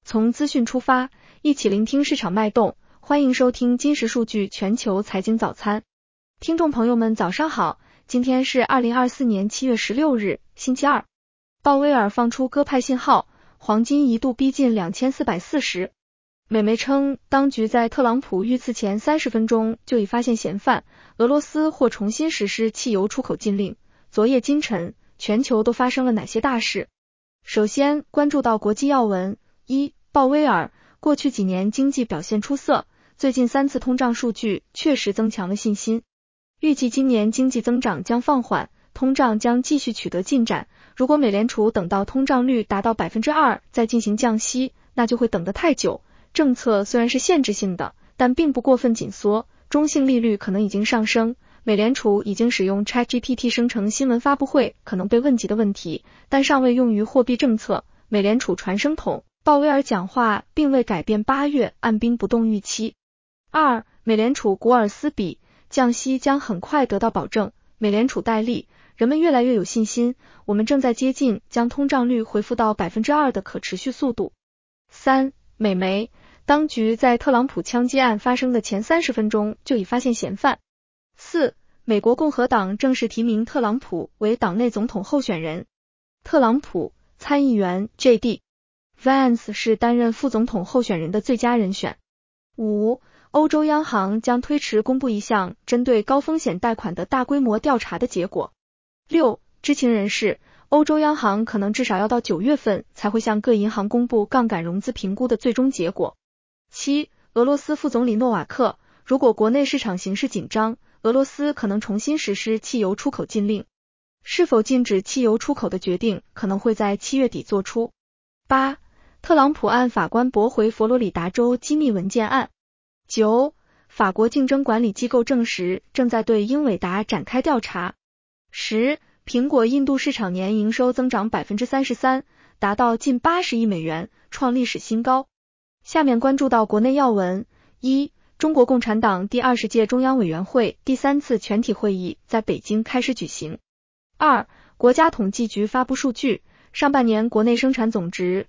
从资讯出发，一起聆听市场脉动。欢迎收听金石数据全球财经早餐。听众朋友们早上好，今天是2024年7月16日，星期二。鲍威尔放出鸽派信号，黄金一度逼近2440。美媒称，当局在特朗普遇刺前30分钟就已发现嫌犯，俄罗斯或重新实施汽油出口禁令。昨夜今晨，全球都发生了哪些大事？首先关注到国际要闻。一、鲍威尔，过去几年经济表现出色，最近3次通胀数据确实增强了信心。预计今年经济增长将放缓，通胀将继续取得进展。如果美联储等到通胀率达到 2% 再进行降息，那就会等得太久。政策虽然是限制性的，但并不过分紧缩，中性利率可能已经上升。美联储已经使用 ChatGPT 生成新闻发布会可能被问及的问题，但尚未用于货币政策。美联储传声筒鲍威尔讲话并未改变8月按兵不动预期。二、美联储古尔斯比，降息将很快得到保证，美联储戴利，人们越来越有信心，我们正在接近将通胀率回复到 2% 的可持续速度。三、美媒，当局在特朗普枪击案发生的前30分钟就已发现嫌犯。四、美国共和党正式提名特朗普为党内总统候选人。特朗普，参议员 J.D. Vance 是担任副总统候选人的最佳人选。五、欧洲央行将推迟公布一项针对高风险贷款的大规模调查的结果。六、知情人士，欧洲央行可能至少要到9月份才会向各银行公布杠杆融资评估的最终结果。七、俄罗斯副总理诺瓦克，如果国内市场形势紧张，俄罗斯可能重新实施汽油出口禁令。是否禁止汽油出口的决定可能会在7月底做出。八、特朗普案法官驳回佛罗里达州机密文件案。九、法国竞争管理机构证实正在对英伟达展开调查。十、苹果印度市场年营收增长 33%， 达到近80亿美元，创历史新高。下面关注到国内要闻。一、中国共产党第20届中央委员会第3次全体会议在北京开始举行。二、国家统计局发布数据，上半年国内生产总值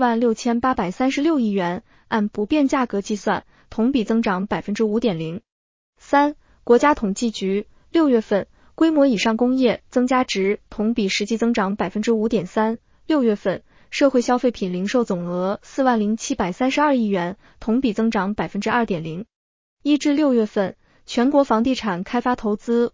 61.6836亿元，按不变价格计算，同比增长 5.0%。三、国家统计局6月份规模以上工业增加值同比实际增长 5.3%。6月份社会消费品零售总额40732亿元，同比增长 2.0%。1至6月份全国房地产开发投资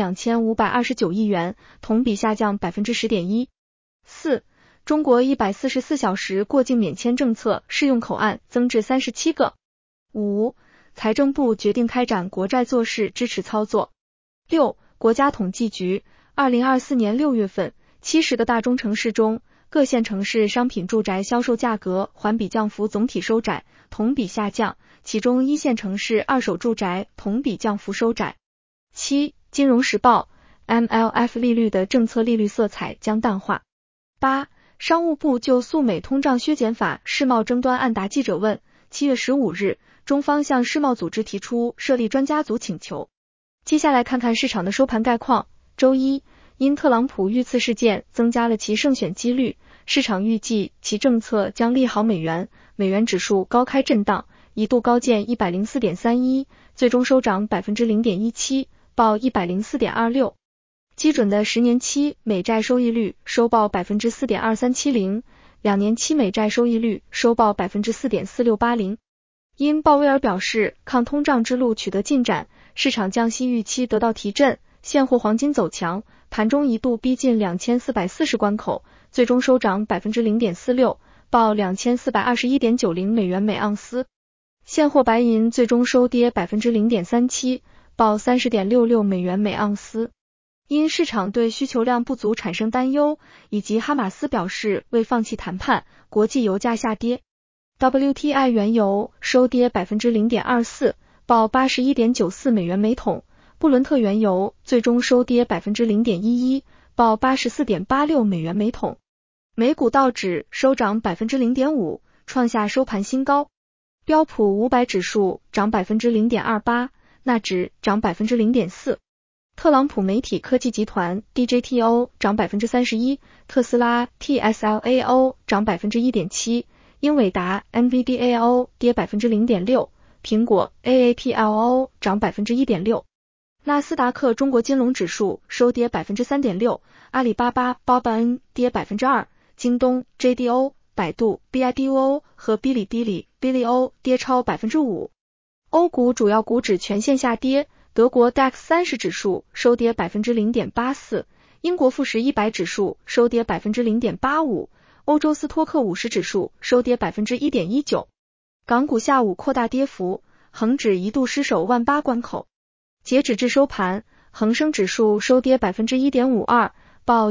52529亿元，同比下降 10.1%。四、中国144小时过境免签政策适用口岸增至37个。五、财政部决定开展国债做市支持操作。六、国家统计局2024年6月份70个大中城市中，各县城市商品住宅销售价格环比降幅总体收窄，同比下降，其中一线城市二手住宅同比降幅收窄。七、金融时报 MLF 利率的政策利率色彩将淡化。八、商务部就诉美通胀削减法世贸争端案答记者问。7月15日，中方向世贸组织提出设立专家组请求。接下来看看市场的收盘概况。周一，因特朗普遇刺事件增加了其胜选几率，市场预计其政策将利好美元，美元指数高开震荡，一度高见 104.31， 最终收涨 0.17%， 报 104.26。基准的10年期美债收益率收报 4.2370， 2年期美债收益率收报 4.4680。因鲍威尔表示抗通胀之路取得进展，市场降息预期得到提振，现货黄金走强，盘中一度逼近2440关口，最终收涨 0.46%， 报 2421.90 美元每盎司。现货白银最终收跌 0.37%， 报 30.66 美元每盎司。因市场对需求量不足产生担忧，以及哈马斯表示未放弃谈判，国际油价下跌。WTI 原油收跌 0.24%， 报 81.94 美元每桶。布伦特原油最终收跌 0.11%， 报 84.86 美元每桶。美股道指收涨 0.5%， 创下收盘新高。标普500指数涨 0.28%， 纳指涨 0.4%。特朗普媒体科技集团 DJTO 涨 31%， 特斯拉 TSLAO 涨 1.7%， 英伟达 NVDAO 跌 0.6%， 苹果 AAPLO 涨 1.6%。纳斯达克中国金融指数收跌 3.6%， 阿里巴巴 BOBAN 跌 2%， 京东 JDO、百度 BIDO 和哔哩哔哩 Bilio 跌超 5%。 欧股主要股指全线下跌，德国 DAX 30指数收跌 0.84%， 英国富时100指数收跌 0.85%， 欧洲斯托克50指数收跌 1.19%。 港股下午扩大跌幅，恒指一度失守18000关口。截止至收盘，恒生指数收跌 1.52%， 报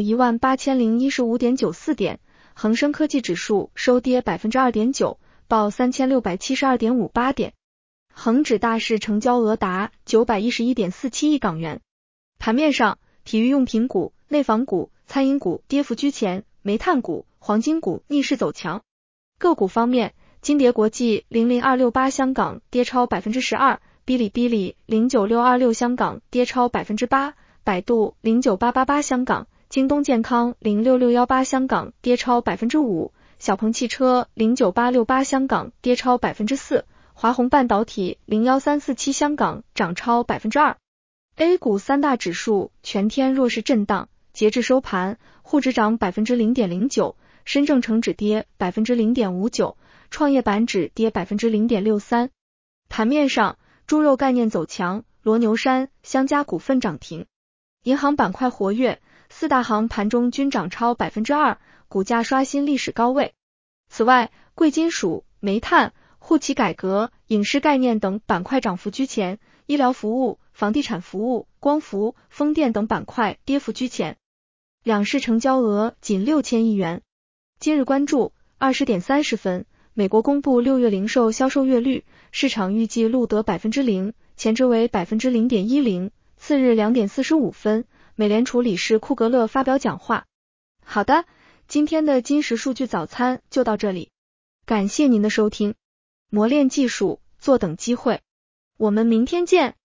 18015.94 点，恒生科技指数收跌 2.9%， 报 3672.58 点。恒指大市成交额达 911.47 亿港元。盘面上，体育用品股、内房股、餐饮股跌幅居前，煤炭股、黄金股逆势走强。个股方面，金蝶国际00268香港跌超 12%， 哔哩哔哩09626香港跌超 8%， 百度09888香港，京东健康06618香港跌超 5%， 小鹏汽车09868香港跌超 4%， 华虹半导体01347香港涨超 2%。 A 股三大指数全天弱势震荡，截至收盘，沪指涨 0.09%， 深证成指跌 0.59%， 创业板指跌 0.63%。 盘面上，猪肉概念走强，罗牛山、香家股份涨停。银行板块活跃，四大行盘中均涨超 2%， 股价刷新历史高位。此外，贵金属、煤炭、户企改革、影视概念等板块涨幅居前，医疗服务、房地产服务、光伏、风电等板块跌幅居前。两市成交额仅6000亿元。今日关注20点30分，美国公布6月零售销售月率，市场预计录得 0%， 前值为 0.10%。 次日2点45分，美联储理事库格勒发表讲话。好的，今天的金石数据早餐就到这里，感谢您的收听。磨练技术，坐等机会，我们明天见。